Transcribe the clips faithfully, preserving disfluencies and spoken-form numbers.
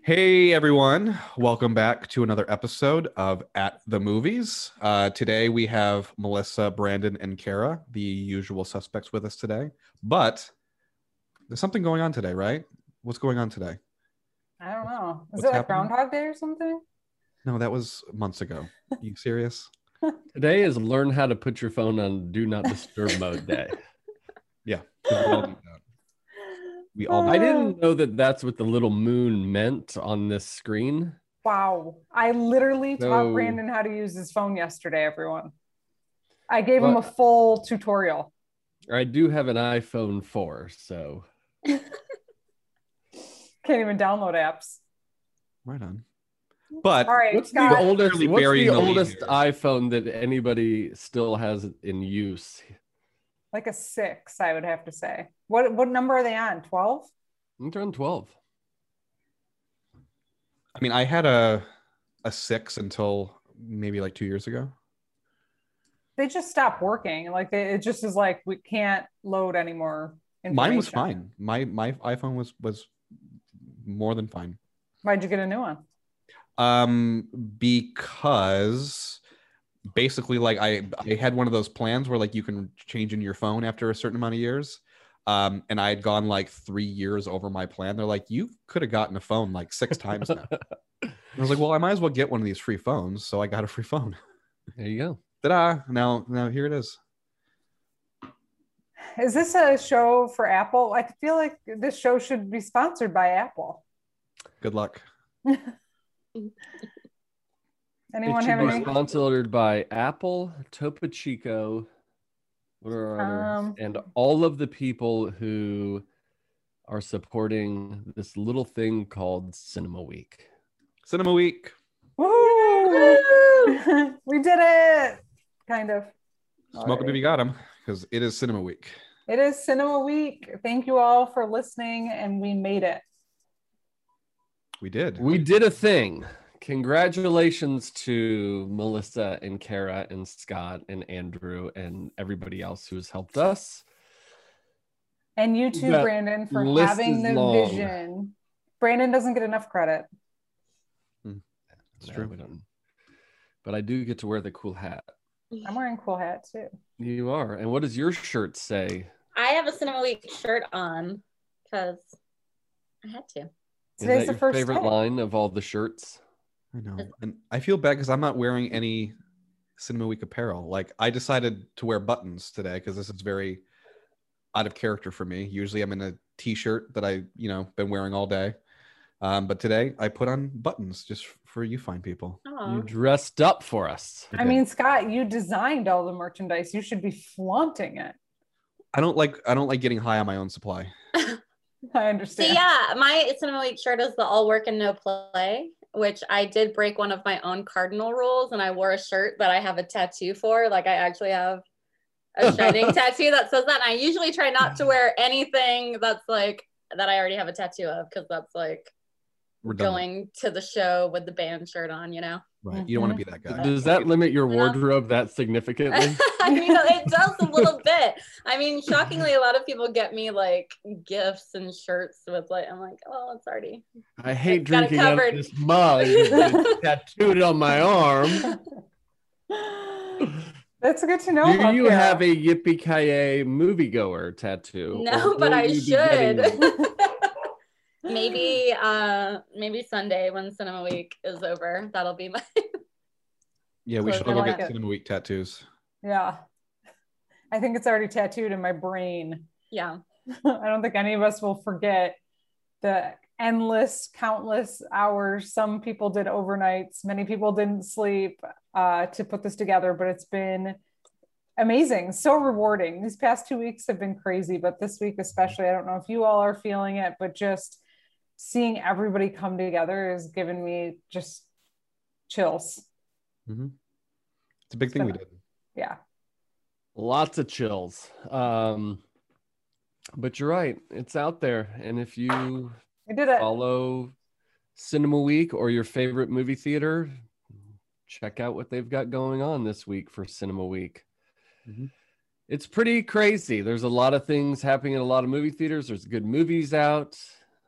Hey everyone, welcome back to another episode of At the Movies. Uh, today we have Melissa, Brandon, and Kara, the usual suspects with us today. But there's something going on today, right? What's going on today? I don't know. Is What's it like happening? Groundhog Day or something? No, that was months ago. You serious? Today is learn how to put your phone on do not disturb mode day. Yeah, 'cause we all need that. We all I need didn't know that that's what the little moon meant on this screen. Wow. I literally So- taught Brandon how to use his phone yesterday, everyone. I gave him a What? full tutorial. I do have an iPhone four, so Can't even download apps. right on. But All right, what's Scott. the oldest, Clearly what's burying the the lead oldest here. iPhone that anybody still has in use? Like a six, I would have to say. What what number are they on? twelve? I'm turning twelve. I mean, I had a a six until maybe like two years ago. They just stopped working. Like they, it just is like we can't load anymore. Mine was information. fine. My my iPhone was was more than fine. Why'd you get a new one? Um, because basically, like I I had one of those plans where like you can change in your phone after a certain amount of years. Um, and I had gone like three years over my plan. They're like, you could have gotten a phone like six times now. I was like, well, I might as well get one of these free phones. So I got a free phone. There you go. Ta-da! Now now here it is. Is this a show for Apple? I feel like this show should be sponsored by Apple. Good luck. Anyone it have should be any? sponsored by Apple, Topo Chico, what are our others? Um, and all of the people who are supporting this little thing called Cinema Week. Cinema Week. Woo! We did it! Kind of. Smoke them if you got them, because it is Cinema Week. It is Cinema Week. Thank you all for listening, and we made it. We did. We did a thing. Congratulations to Melissa and Kara and Scott and Andrew and everybody else who has helped us. And you too, That Brandon, for list having is the long. vision. Brandon doesn't get enough credit. It's No, true. we don't. But I do get to wear the cool hat. I'm wearing a cool hat too. You are. And what does your shirt say? I have a Cinema Week shirt on because I had to. Is Today's that the your first favorite day. line of all the shirts? I know. And I feel bad because I'm not wearing any Cinema Week apparel. Like I decided to wear buttons today because this is very out of character for me. Usually I'm in a t-shirt that I, you know, been wearing all day. Um, but today I put on buttons just for you fine people. You Aw. dressed up for us. I I did. mean, Scott, you designed all the merchandise. You should be flaunting it. I don't like I don't like getting high on my own supply. I So understand. yeah, my Cinema Week shirt is the all work and no play, which I did break one of my own cardinal rules, and I wore a shirt that I have a tattoo for. Like I actually have a shining tattoo that says that. And I usually try not to wear anything that's like that I already have a tattoo of, because that's like Redundant. going to the show with the band shirt on, you know. Right. You don't want to be that guy. Does that limit your Yeah. wardrobe that significantly? I mean, it does a little bit. I mean, shockingly, a lot of people get me like gifts and shirts with like, I'm like, oh, it's already. I hate Got it drinking out of covered. this mug. It's tattooed on my arm. That's good to know. Do about you Kara. have a Yippee Ki moviegoer tattoo? No, Or but will I you be should. getting- maybe, uh, maybe Sunday when Cinema Week is over, that'll be my. Yeah, we Close should it all go like get it. Cinema Week tattoos. Yeah. I think it's already tattooed in my brain. Yeah. I don't think any of us will forget the endless, countless hours. Some people did overnights. Many people didn't sleep uh, to put this together, but it's been amazing. So rewarding. These past two weeks have been crazy, but this week especially, I don't know if you all are feeling it, but just seeing everybody come together has given me just chills. Mm-hmm. It's a big thing we did. Yeah. Lots of chills. Um, but you're right. It's out there. And if you We did it. follow Cinema Week or your favorite movie theater, check out what they've got going on this week for Cinema Week. Mhm. It's pretty crazy. There's a lot of things happening in a lot of movie theaters. There's good movies out.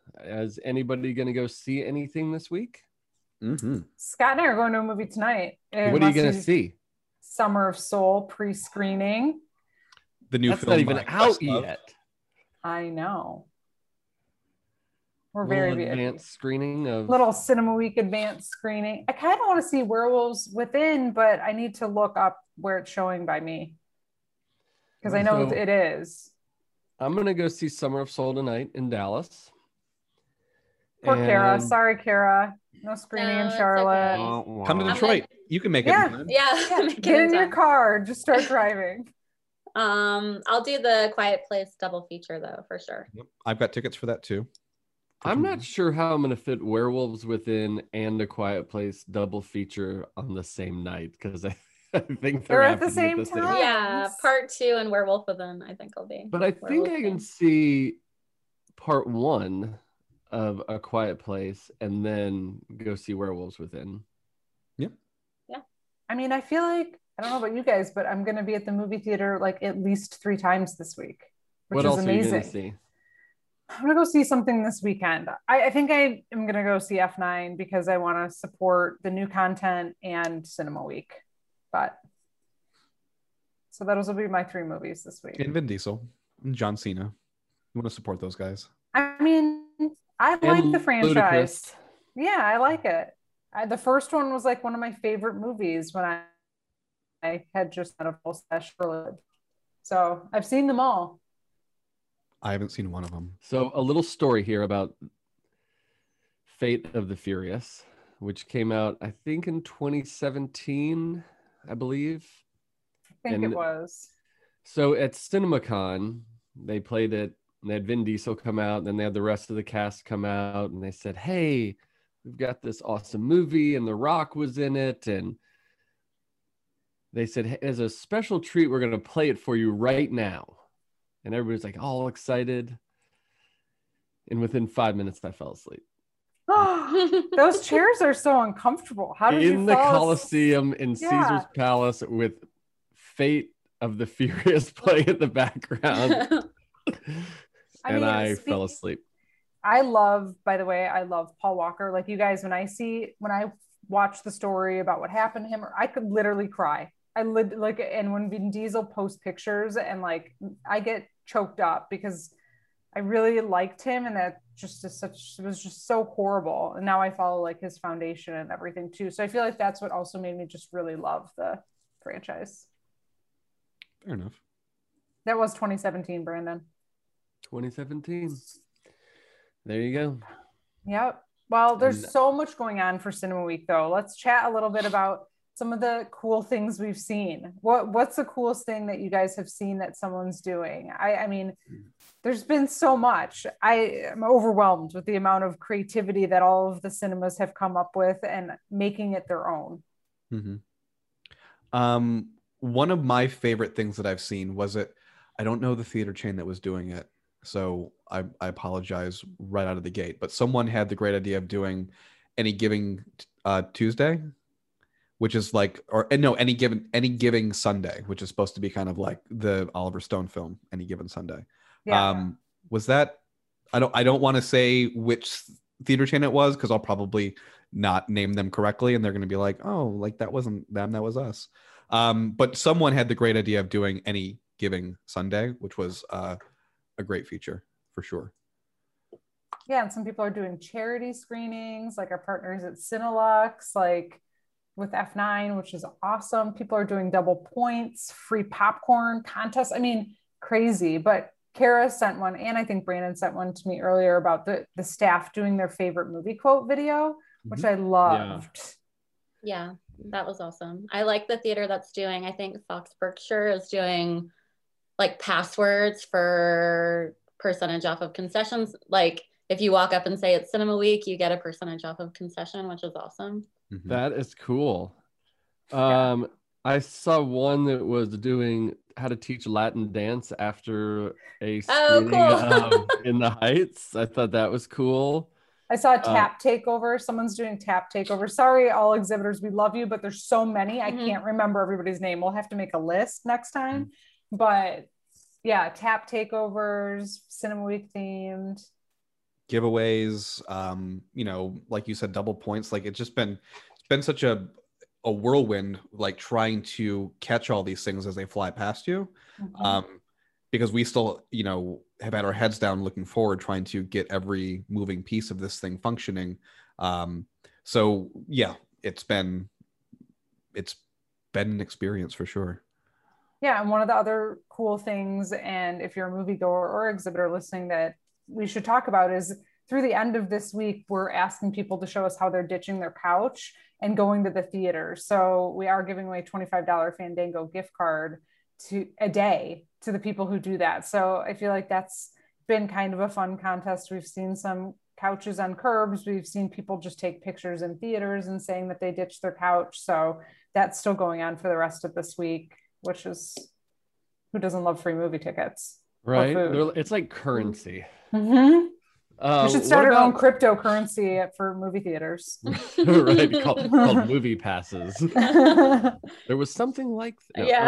Is anybody going to go see anything this week? Mm-hmm. Scott and I are going to a movie tonight. What are you Unless going to you- see? Summer of Soul pre-screening. The new That's film not even by out Questlove. yet. I know. We're Little very V I P. advanced screening of. Little Cinema Week advanced screening. I kind of want to see Werewolves Within, but I need to look up where it's showing by me because I know So- it is. I'm going to go see Summer of Soul tonight in Dallas. Poor Kara. And- Sorry, Kara. No screening No, in it's Charlotte. okay. Come to I'm Detroit. You can make it. Yeah. in time. Yeah. Yeah, make it get in your time. car. Just start driving. Um, I'll do the Quiet Place double feature though, for sure. Yep. I've got tickets for that too. I'm not sure how I'm going to fit Werewolves Within and A Quiet Place double feature on the same night because I, I think they're, They're at the happening same time. Yeah, Nice. part two and Werewolf Within, I think will be. But I think Werewolf I can Within. see part one of A Quiet Place and then go see Werewolves Within. I mean, I feel like, I don't know about you guys, but I'm going to be at the movie theater like at least three times this week, which What is else are you amazing. going to see? I'm gonna go see something this weekend. I, I think I am gonna go see F nine because I want to support the new content and Cinema Week. But so those will be my three movies this week. And Vin Diesel, and John Cena. You want to support those guys? I mean, I like And the franchise. Ludacris. Yeah, I like it. I, the first one was like one of my favorite movies when I, I had just had a full stash for it. So I've seen them all. I haven't seen one of them. So a little story here about Fate of the Furious, which came out, I think, in twenty seventeen, I believe. I think And- it was. So at CinemaCon, they played it, and they had Vin Diesel come out, and then they had the rest of the cast come out, and they said, hey, we've got this awesome movie, and The Rock was in it, and they said, hey, as a special treat, we're going to play it for you right now. And everybody's like all excited. And within five minutes, I fell asleep. Those chairs are so uncomfortable. How did you in the fall as- Coliseum in Yeah. Caesar's Palace with Fate of the Furious playing in the background. I and mean, I speak- fell asleep. I love, by the way, I love Paul Walker. Like you guys, when I see, when I watch the story about what happened to him, I could literally cry. I lit like, and when Vin Diesel posts pictures and like, I get choked up because I really liked him, and that just is such, it was just so horrible. And now I follow like his foundation and everything too. So I feel like that's what also made me just really love the franchise. Fair enough. That was twenty seventeen, Brandon. twenty seventeen. There you go. Yep. Well, there's And- so much going on for Cinema Week, though. Let's chat a little bit about some of the cool things we've seen. What What's the coolest thing that you guys have seen that someone's doing? I, I mean, there's been so much. I am overwhelmed with the amount of creativity that all of the cinemas have come up with and making it their own. Mm-hmm. Um, one of my favorite things that I've seen was it. I don't know the theater chain that was doing it, so I, I apologize right out of the gate. But someone had the great idea of doing Any Giving uh, Tuesday, which is like, or no, any given any giving Sunday, which is supposed to be kind of like the Oliver Stone film, Any Given Sunday. Yeah. Um, was that? I don't. I don't want to say which theater chain it was because I'll probably not name them correctly, and they're going to be like, "Oh, like that wasn't them, that was us." Um, but someone had the great idea of doing Any Giving Sunday, which was uh, a great feature for sure. Yeah, and some people are doing charity screenings, like our partners at Cinelux, like with F nine, which is awesome. People are doing double points, free popcorn contests. I mean, crazy. But Kara sent one, and I think Brandon sent one to me earlier about the, the staff doing their favorite movie quote video, which I loved. Yeah, that was awesome. I like the theater that's doing, I think Fox Berkshire is doing like passwords for percentage off of concessions. Like if you walk up and say it's Cinema Week, you get a percentage off of concession, which is awesome. Mhm. That is cool. Yeah. Um, I saw one that was doing how to teach Latin dance after a Oh, screening cool. of In the Heights. I thought that was cool. I saw a tap takeover. Someone's doing tap takeover. Sorry, all exhibitors, we love you, but there's so many. I Mhm. can't remember everybody's name. We'll have to make a list next time. But yeah, tap takeovers, Cinema Week themed. giveaways, um, you know, like you said, double points. Like it's just been it's been such a a whirlwind, like trying to catch all these things as they fly past you. Mhm. Um, because we still, you know, have had our heads down looking forward, trying to get every moving piece of this thing functioning. Um, so yeah, it's been it's been an experience for sure. Yeah, and one of the other cool things, and if you're a moviegoer or exhibitor listening, that we should talk about is through the end of this week, we're asking people to show us how they're ditching their couch and going to the theater. So we are giving away a twenty-five dollars Fandango gift card to a day to the people who do that. So I feel like that's been kind of a fun contest. We've seen some couches on curbs. We've seen people just take pictures in theaters and saying that they ditched their couch. So that's still going on for the rest of this week, which is, who doesn't love free movie tickets? Right? They're- It's like currency. Mm-hmm. Uh, we should start what our own about- cryptocurrency for movie theaters. right, called, called movie passes. There was something like no, um,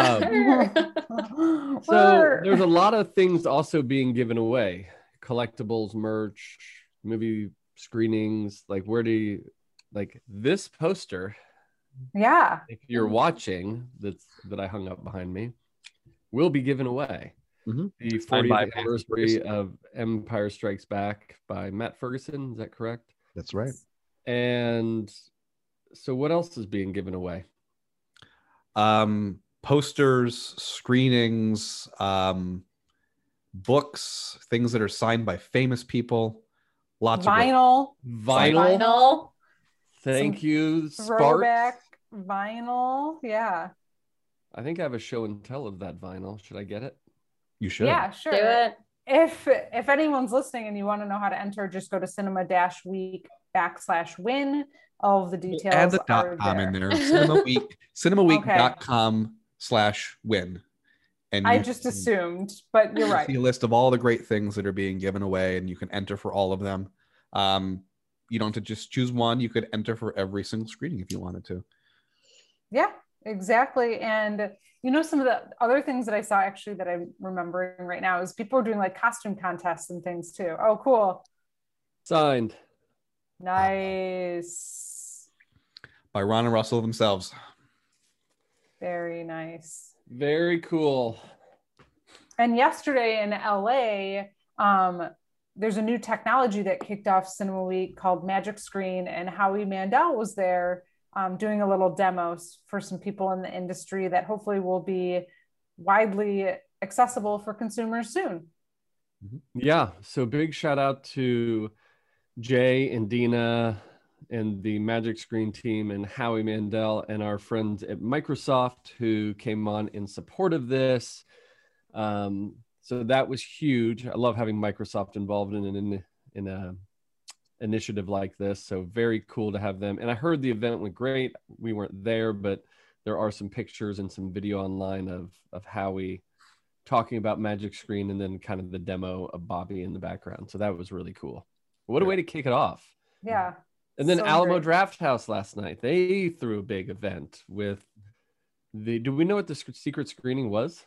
Yeah. so there's a lot of things also being given away: collectibles, merch, movie screenings. Like, where do you like this poster? Yeah. If you're watching, that's that I hung up behind me, will be given away. Mm-hmm. The Signed by fortieth Matt anniversary Ferguson. of Empire Strikes Back by Matt Ferguson. Is that correct? That's right. And so, what else is being given away? Um, posters, screenings, um, books, things that are signed by famous people. Lots of great- Vinyl, Vinyl. Vinyl. Thank Some you, Sparks. throwback vinyl. Yeah. I think I have a show and tell of that vinyl. Should I get it? You should. Yeah, sure. Do it. If if anyone's listening and you want to know how to enter, just go to cinema dash week backslash win. All of the We'll details add the are dot com there. in there. Cinema Week, cinemaweek.com slash win. And I you just can assumed, but you're right. see a list of all the great things that are being given away, and you can enter for all of them. Um, you don't have to just choose one. You could enter for every single screening if you wanted to. Yeah, exactly. And you know, some of the other things that I saw actually that I'm remembering right now is people are doing like costume contests and things too. Oh, cool. Signed. Nice. By Ron and Russell themselves. Very nice. Very cool. And yesterday in L A, um, there's a new technology that kicked off Cinema Week called Magic Screen, and Howie Mandel was there um, doing a little demos for some people in the industry that hopefully will be widely accessible for consumers soon. Yeah. So big shout out to Jay and Dina and the Magic Screen team and Howie Mandel and our friends at Microsoft who came on in support of this. Um, so that was huge. I love having Microsoft involved in an in a initiative like this. So very cool to have them. And I heard the event went great. We weren't there, but there are some pictures and some video online of of Howie talking about Magic Screen and then kind of the demo of Bobby in the background. So that was really cool. What a way to kick it off. Yeah. And then So Alamo great. Draft House last night, they threw a big event with the, do we know what the sc- secret screening was?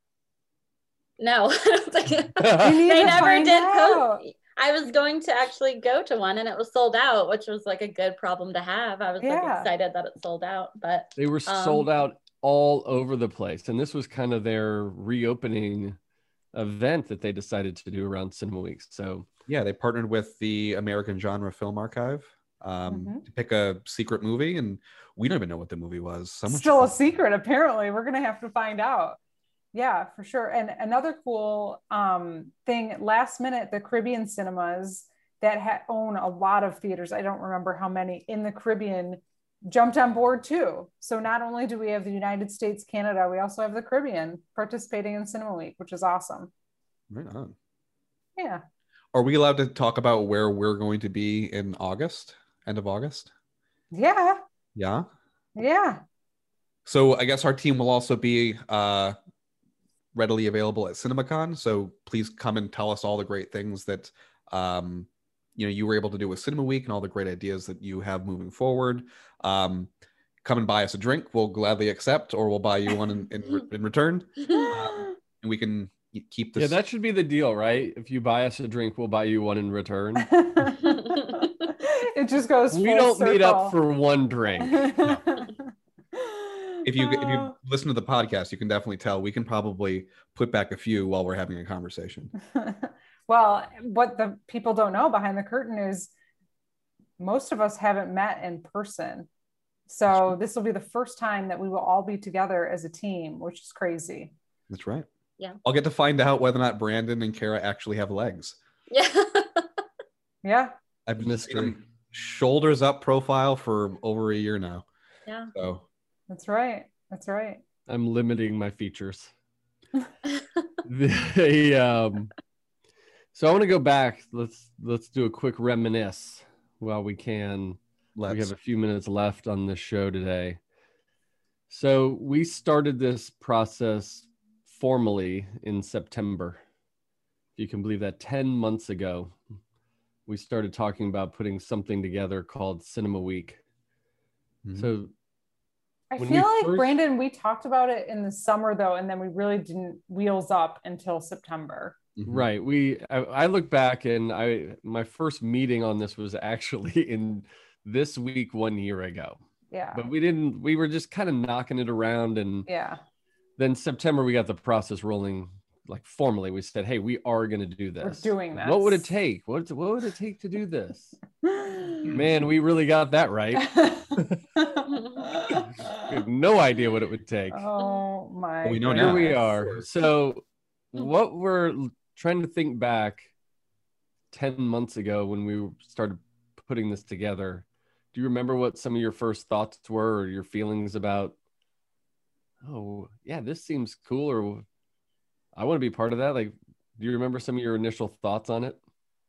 No. Like, You need they to never find did out. post. I was going to actually go to one and it was sold out, which was like a good problem to have. I was like Yeah. excited that it sold out, but They were Um, sold out all over the place. And this was kind of their reopening event that they decided to do around Cinema Week. So Yeah, they partnered with the American Genre Film Archive um, Mhm. to pick a secret movie, and we don't even know what the movie was. Someone Still a should- secret, apparently. We're going to have to find out. Yeah, for sure. And another cool um, thing, last minute, the Caribbean cinemas that ha- own a lot of theaters, I don't remember how many, in the Caribbean jumped on board too. So not only do we have the United States, Canada, we also have the Caribbean participating in Cinema Week, which is awesome. Right on. Yeah. Are we allowed to talk about where we're going to be in August, end of August? Yeah. Yeah. Yeah. So I guess our team will also be uh, readily available at CinemaCon. So please come and tell us all the great things that um, you know you were able to do with Cinema Week and all the great ideas that you have moving forward. Um, come and buy us a drink. We'll gladly accept, or we'll buy you one in, in, in return. Um, and we can y- keep this. Yeah, that should be the deal, right? If you buy us a drink, we'll buy you one in return. It just goes We full don't meet up circle. for one drink. if you if you Uh, listen to the podcast, you can definitely tell we can probably put back a few while we're having a conversation. well, what the people don't know behind the curtain is most of us haven't met in person. So this will be the first time that we will all be together as a team, which is crazy. That's right. Yeah. I'll get to find out whether or not Brandon and Kara actually have legs. Yeah. Yeah. I've been Mystery. seeing them shoulders up profile for over a year now. Yeah. So That's right. That's right. I'm limiting my features. the, um, so I want to go back. Let's let's do a quick reminisce while we can. let's We have a few minutes left on this show today. So we started this process formally in September. If you can believe that, ten months ago, we started talking about putting something together called Cinema Week. Mhm. So I When feel we like first- Brandon, we talked about it in the summer though, and then we really didn't wheels up until September. Mhm. right, we I, I look back and I my first meeting on this was actually in this week one year ago. Yeah. But we didn't we were just kind of knocking it around, and Yeah. then September we got the process rolling like formally. We said, hey, we are going to do this. We're doing What would it this. take? What what would it take to do this? Man, we really got that right. We have no idea what it would take. oh my. Well, we know Here now. we goodness. are. So what we're l- trying to think back ten months ago when we started putting this together, do you remember what some of your first thoughts were or your feelings about, oh yeah, this seems cool, or I want to be part of that? Like, do you remember some of your initial thoughts on it?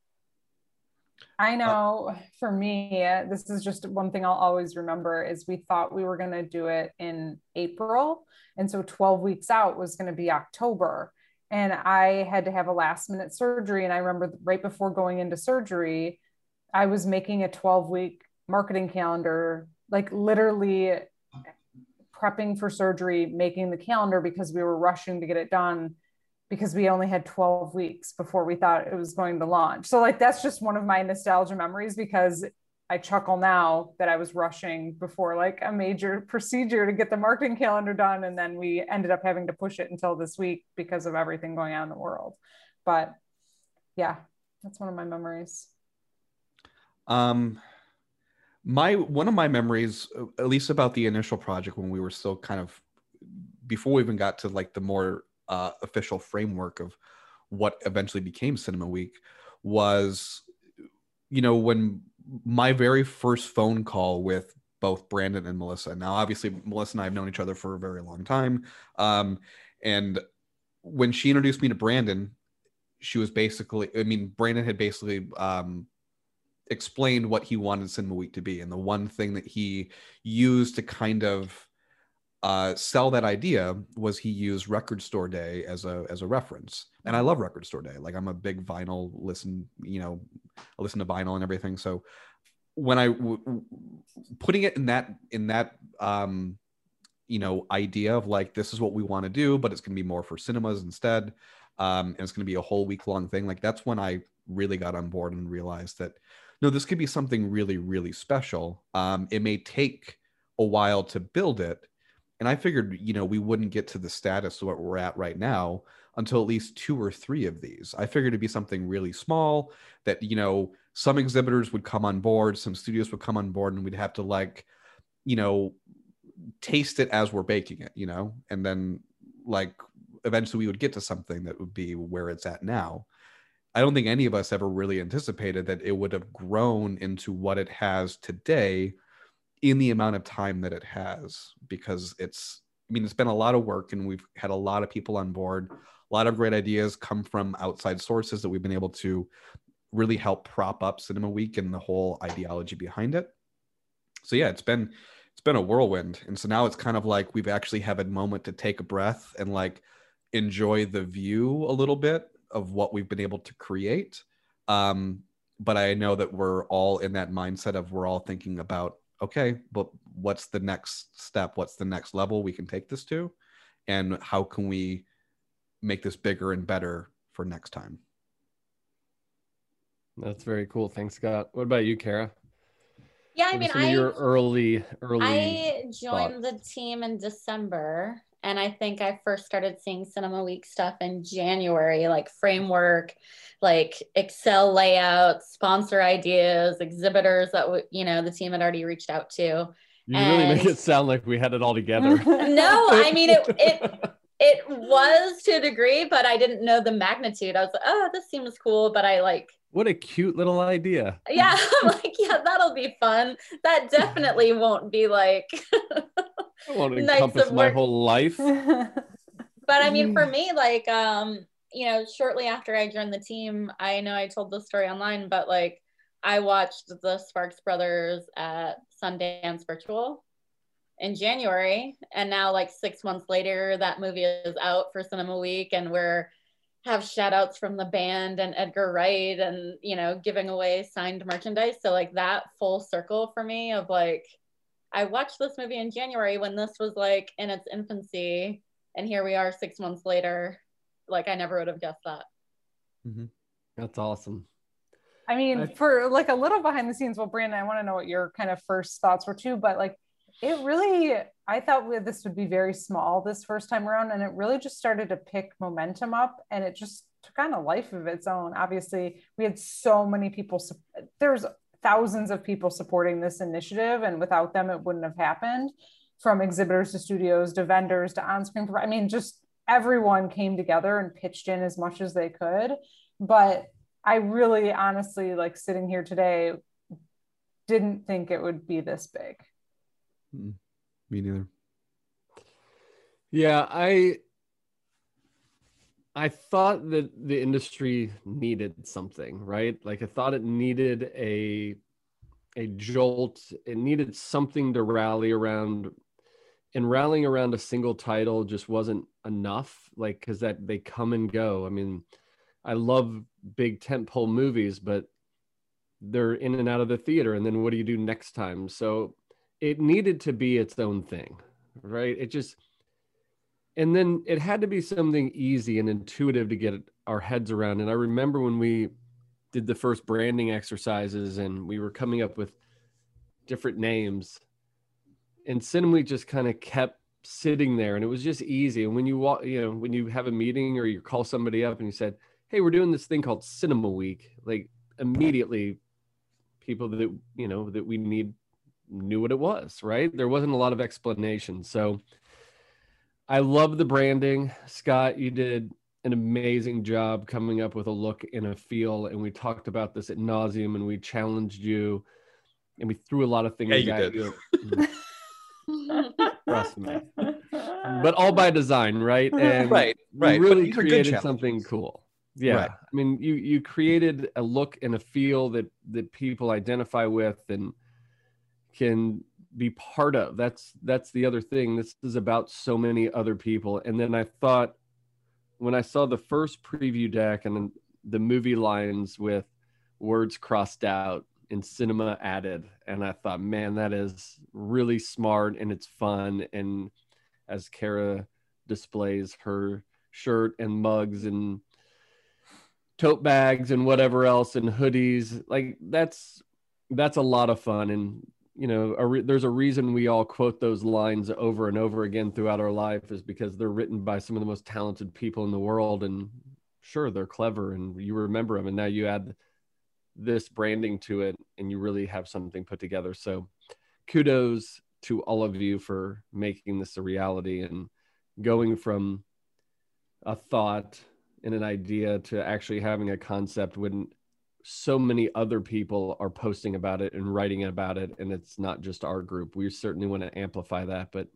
I know for me, this is just one thing I'll always remember is we thought we were going to do it in April. And so twelve weeks out was going to be October. And I had to have a last minute surgery. And I remember right before going into surgery, I was making a twelve week marketing calendar, like literally prepping for surgery, making the calendar because we were rushing to get it done because we only had twelve weeks before we thought it was going to launch. So like, that's just one of my nostalgia memories because I chuckle now that I was rushing before like a major procedure to get the marketing calendar done. And then we ended up having to push it until this week because of everything going on in the world. But yeah, that's one of my memories. Um, my one of my memories, at least about the initial project when we were still kind of before we even got to like the more uh, official framework of what eventually became Cinema Week, was, you know, when my very first phone call with both Brandon and Melissa. Now, obviously, Melissa and I have known each other for a very long time, um, and when she introduced me to Brandon, she was basically, I mean, Brandon had basically um, explained what he wanted Cinema Week to be. And the one thing that he used to kind of uh, sell that idea was he used Record Store Day as a as a reference. And I love Record Store Day. Like I'm a big vinyl listen, you know, I listen to vinyl and everything. So when I w- w- putting it in that in that um, you know, idea of like, this is what we want to do, but it's going to be more for cinemas instead. Um, and it's going to be a whole week long thing. Like that's when I really got on board and realized that, no, this could be something really, really special. Um, it may take a while to build it. And I figured, you know, we wouldn't get to the status of what we're at right now until at least two or three of these. I figured it'd be something really small that, you know, some exhibitors would come on board, some studios would come on board, and we'd have to like, you know, taste it as we're baking it, you know, and then like eventually we would get to something that would be where it's at now. I don't think any of us ever really anticipated that it would have grown into what it has today in the amount of time that it has, because it's, I mean, it's been a lot of work and we've had a lot of people on board. A lot of great ideas come from outside sources that we've been able to really help prop up Cinema Week and the whole ideology behind it. So yeah, it's been, it's been a whirlwind. And so now it's kind of like we've actually have a moment to take a breath and like enjoy the view a little bit of what we've been able to create. Um, but I know that we're all in that mindset of we're all thinking about, okay, but what's the next step? What's the next level we can take this to? And how can we make this bigger and better for next time. That's very cool. Thanks, Scott. What about you, Kara? Yeah, I What are mean, some of I your early, early. I joined thoughts? the team in December, and I think I first started seeing Cinema Week stuff in January, like framework, like Excel layouts, sponsor ideas, exhibitors that w- you know the team had already reached out to. You really make And- it sound like we had it all together. No, I mean it. It it was to a degree, but I didn't know the magnitude. I was like, oh, this seems cool, but I like. What a cute little idea. Yeah, I'm like, yeah, that'll be fun. That definitely won't be like. I won't nights encompass of my work. whole life. But I mean, for me, like, um, you know, shortly after I joined the team, I know I told this story online, but like, I watched the Sparks Brothers at Sundance Virtual in January, and now like six months later, that movie is out for Cinema Week, and we're have shout outs from the band and Edgar Wright, and you know, giving away signed merchandise. So like that full circle for me of like, I watched this movie in January when this was like in its infancy, and here we are six months later. Like I never would have guessed that. Mm-hmm. That's awesome. I mean, I- for like a little behind the scenes, well, Brandon, I want to know what your kind of first thoughts were too, but like it really, I thought this would be very small this first time around, and it really just started to pick momentum up, and it just took on a life of its own. Obviously, we had so many people, there's thousands of people supporting this initiative, and without them, it wouldn't have happened, from exhibitors to studios to vendors to on-screen. I mean, just everyone came together and pitched in as much as they could. But I really, honestly, like sitting here today, didn't think it would be this big. Me neither. Yeah, I I thought that the industry needed something, right? Like I thought it needed a a jolt. It needed something to rally around, and rallying around a single title just wasn't enough. Like, because that they come and go. I mean, I love big tentpole movies, but they're in and out of the theater, and then what do you do next time? So it needed to be its own thing, right? It just, and then it had to be something easy and intuitive to get our heads around. And I remember when we did the first branding exercises and we were coming up with different names, and Cinema Week just kind of kept sitting there, and it was just easy. And when you walk, you know, when you have a meeting or you call somebody up and you said, hey, we're doing this thing called Cinema Week, like immediately people that, you know, that we need knew what it was, right? There wasn't a lot of explanation. So I love the branding. Scott, you did an amazing job coming up with a look and a feel. And we talked about this at nauseum, and we challenged you, and we threw a lot of things Yeah, you at did. you. Trust me. But all by design, right? And Right, right. you But really these are good created challenges. something cool. Yeah. Right. I mean, you you created a look and a feel that that people identify with and can be part of. That's that's the other thing. This is about so many other people. And then I thought, when I saw the first preview deck and then the movie lines with words crossed out and cinema added, and I thought, man, that is really smart and it's fun. And as Kara displays her shirt and mugs and tote bags and whatever else and hoodies, like that's that's a lot of fun. And you know, a re- there's a reason we all quote those lines over and over again throughout our life, is because they're written by some of the most talented people in the world. And sure, they're clever and you remember them, and now you add this branding to it and you really have something put together. So kudos to all of you for making this a reality and going from a thought and an idea to actually having a concept when so many other people are posting about it and writing about it. And it's not just our group. We certainly want to amplify that, but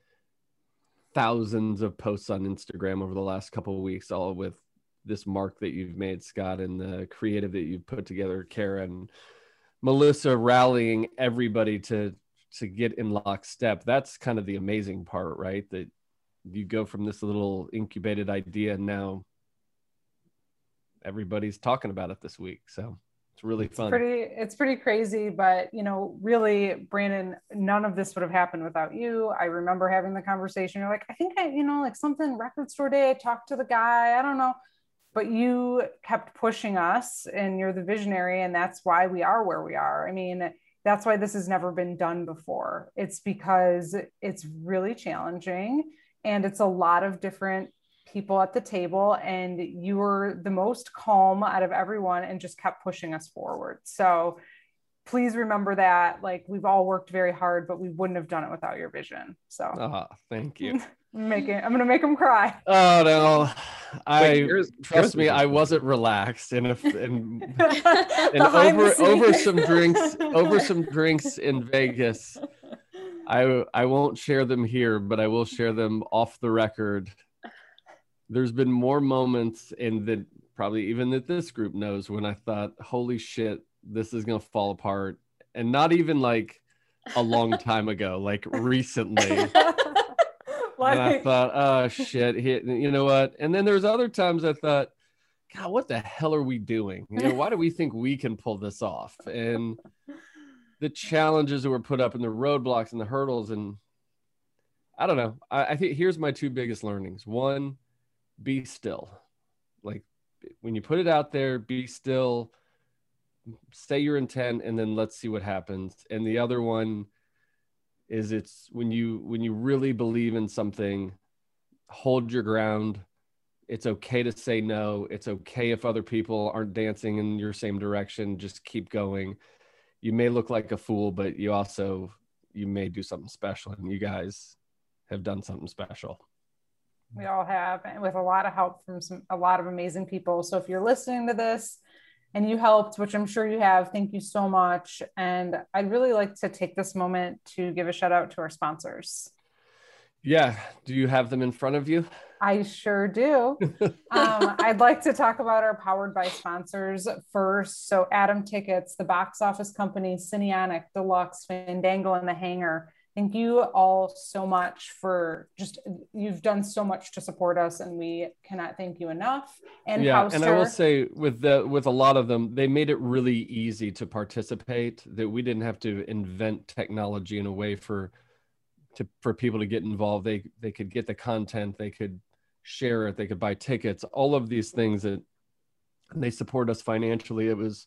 thousands of posts on Instagram over the last couple of weeks, all with this mark that you've made, Scott, and the creative that you've put together, Karen, Melissa, rallying everybody to, to get in lockstep. That's kind of the amazing part, right? That you go from this little incubated idea and now everybody's talking about it this week. So It's really It's fun. pretty, it's pretty crazy, but you know, really, Brandon, none of this would have happened without you. I remember having the conversation. You're like, I think I, you know, like something record store day. I talked to the guy. I don't know, but you kept pushing us, and you're the visionary, and that's why we are where we are. I mean, that's why this has never been done before. It's because it's really challenging, and it's a lot of different people at the table, and you were the most calm out of everyone and just kept pushing us forward. So please remember that, like, we've all worked very hard, but we wouldn't have done it without your vision. So Ah, thank you. I'm making, I'm going to make them cry. Oh no, I Wait, here's- trust here's me, the- I wasn't relaxed, and if and, and Behind the over over scenes. some drinks, over some drinks in Vegas. I I won't share them here, but I will share them off the record. There's been more moments in that probably even that this group knows when I thought, holy shit, this is gonna fall apart, and not even like a long time ago, like recently. Like, And I thought, oh shit, he, you know what? And then there's other times I thought, God, what the hell are we doing? You know, why do we think we can pull this off? And the challenges that were put up and the roadblocks and the hurdles, and I don't know. I, I think here's my two biggest learnings. One, be still. Like when you put it out there, be still, say your intent, and then let's see what happens. And the other one is it's when you when you really believe in something, hold your ground. It's okay to say no. It's okay if other people aren't dancing in your same direction. Just keep going. You may look like a fool, but you also you may do something special, and you guys have done something special. we all have, and with a lot of help from some a lot of amazing people. So if you're listening to this and you helped, which I'm sure you have, thank you so much. And I'd really like to take this moment to give a shout out to our sponsors. Yeah. Do you have them in front of you? I sure do. um, I'd like to talk about our Powered by sponsors first. So Atom Tickets, the box office company, Cineonic, Deluxe, Fandango, and The Hangar. Thank you all so much for just, you've done so much to support us, and we cannot thank you enough. And yeah, Houster, and I will say with the with a lot of them, they made it really easy to participate, that we didn't have to invent technology in a way for to for people to get involved. They they could get the content, they could share it, they could buy tickets, all of these things, that and they support us financially. It was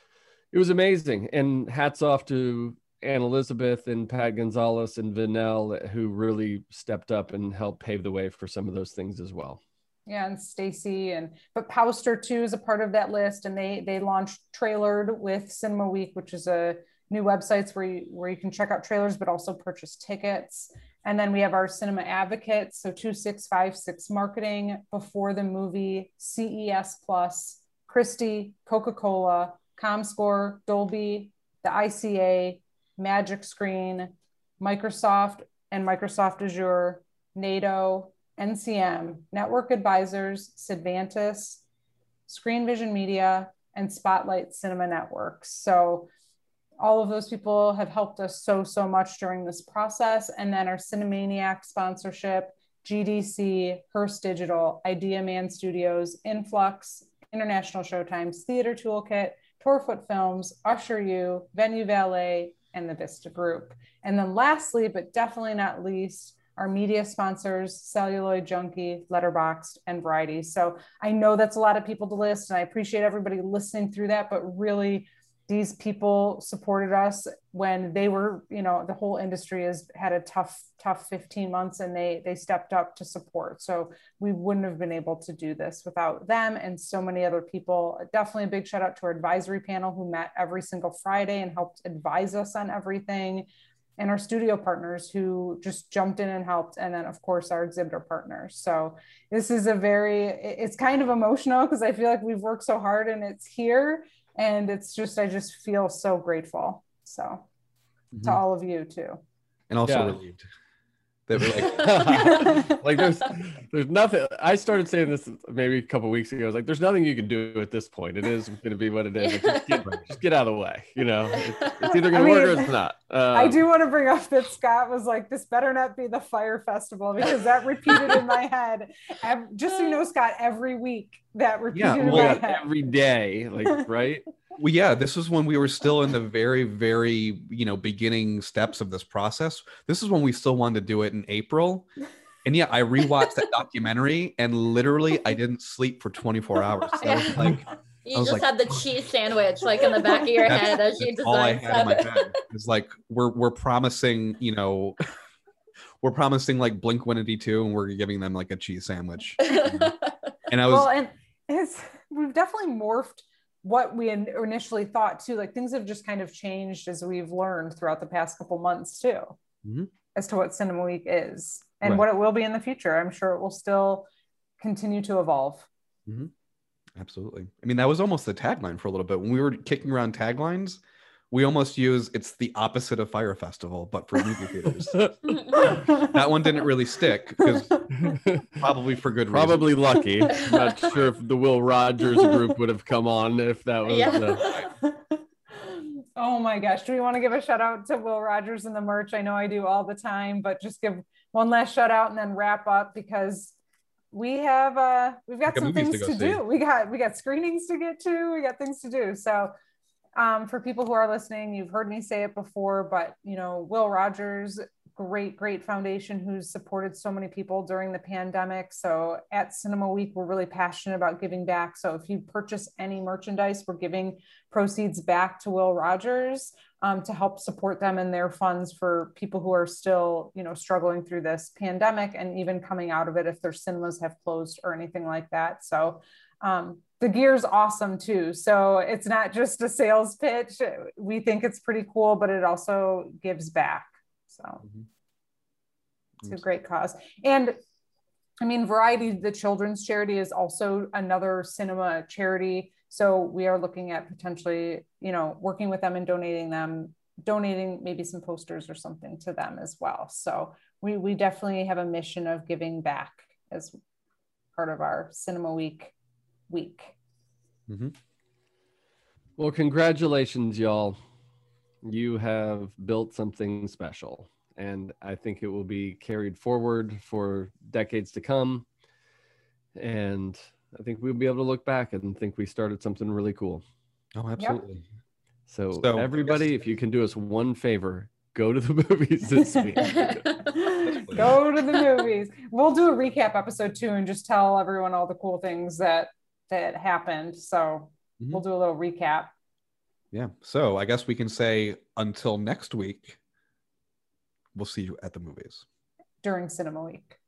it was amazing. And hats off to Ann Elizabeth and Pat Gonzalez and Vanell, who really stepped up and helped pave the way for some of those things as well. yeah, and Stacy, and but Pauster too is a part of that list, and they they launched Trailered with Cinema Week, which is a new websites where you where you can check out trailers but also purchase tickets. And then we have our cinema advocates, so two six five six Marketing, Before the Movie, C E S Plus, Christie, Coca-Cola, ComScore, Dolby, the I C A, Magic Screen, Microsoft and Microsoft Azure, NATO, N C M, Network Advisors, Sidvantis, Screen Vision Media, and Spotlight Cinema Networks. So all of those people have helped us so, so much during this process. And then our Cinemaniac sponsorship, G D C, Hearst Digital, Idea Man Studios, Influx, International Showtimes, Theater Toolkit, Torfoot Films, Usher U, Venue Valet, and the Vista Group. And then lastly, but definitely not least, our media sponsors, Celluloid Junkie, Letterboxd, and Variety. So I know that's a lot of people to list, and I appreciate everybody listening through that, but really these people supported us when they were, you know, the whole industry has had a tough, tough fifteen months, and they they stepped up to support. So we wouldn't have been able to do this without them and so many other people. Definitely a big shout out to our advisory panel who met every single Friday and helped advise us on everything. And our studio partners who just jumped in and helped. And then of course our exhibitor partners. So this is a very, it's kind of emotional because I feel like we've worked so hard and it's here. And it's just, I just feel so grateful. So mm-hmm. to all of you too. And also yeah. relieved. That we're like, like there's, there's nothing. I started saying this maybe a couple of weeks ago. I was like, there's nothing you can do at this point. It is going to be what it is. Like, just, get, just get out of the way. You know, it's, it's either going to work or it's not. Um, I do want to bring up that Scott was like, this better not be the Fire Festival, because that repeated in my head. Just so you know, Scott, every week that repeated yeah, in well, my yeah, head. every day, like, right? Well, yeah, this was when we were still in the very, very, you know, beginning steps of this process. This is when we still wanted to do it in April. And yeah, I rewatched that documentary and literally I didn't sleep for twenty-four hours. I was like, You I was just like, had the cheese sandwich like in the back of your that's, head as you that's all I designed had in my stuff. head. It's like we're we're promising, you know, we're promising like Blink one eighty-two and we're giving them like a cheese sandwich. You know? And I was Well, and it's we've definitely morphed what we in- initially thought too. Like things have just kind of changed as we've learned throughout the past couple months too, Mhm. as to what Cinema Week is and Right. what it will be in the future. I'm sure it will still continue to evolve. Mm-hmm. Absolutely. I mean, that was almost the tagline for a little bit. When we were kicking around taglines, we almost use it's the opposite of Fire Festival, but for movie theaters. That one didn't really stick because probably for good reason. Probably lucky. Not sure if the Will Rogers group would have come on if that was. Yeah. Uh, Oh my gosh. Do we want to give a shout out to Will Rogers and the merch? I know I do all the time, but just give one last shout out and then wrap up because we have uh we've got We got some movies things to to, go see. do. We got we got screenings to get to, we got things to do. So um for people who are listening, you've heard me say it before, but you know, Will Rogers, great, great foundation who's supported so many people during the pandemic. So at Cinema Week, we're really passionate about giving back. So if you purchase any merchandise, we're giving proceeds back to Will Rogers um, to help support them in their funds for people who are still, you know, struggling through this pandemic and even coming out of it if their cinemas have closed or anything like that. So um, the gear's awesome too. So it's not just a sales pitch. We think it's pretty cool, but it also gives back. So Mhm. it's a great cause. And I mean, Variety, the children's charity, is also another cinema charity. So we are looking at potentially, you know, working with them and donating them, donating maybe some posters or something to them as well. So we, we definitely have a mission of giving back as part of our Cinema Week week. Mm-hmm. well, congratulations, y'all. You have built something special, and I think it will be carried forward for decades to come. And I think we'll be able to look back and think we started something really cool. Oh, absolutely. So, So, everybody, if you can do us one favor, go to the movies this week. Go to the movies. We'll do a recap episode too and just tell everyone all the cool things that that happened. So Mhm. we'll do a little recap. Yeah. So I guess we can say until next week, we'll see you at the movies. During Cinema Week.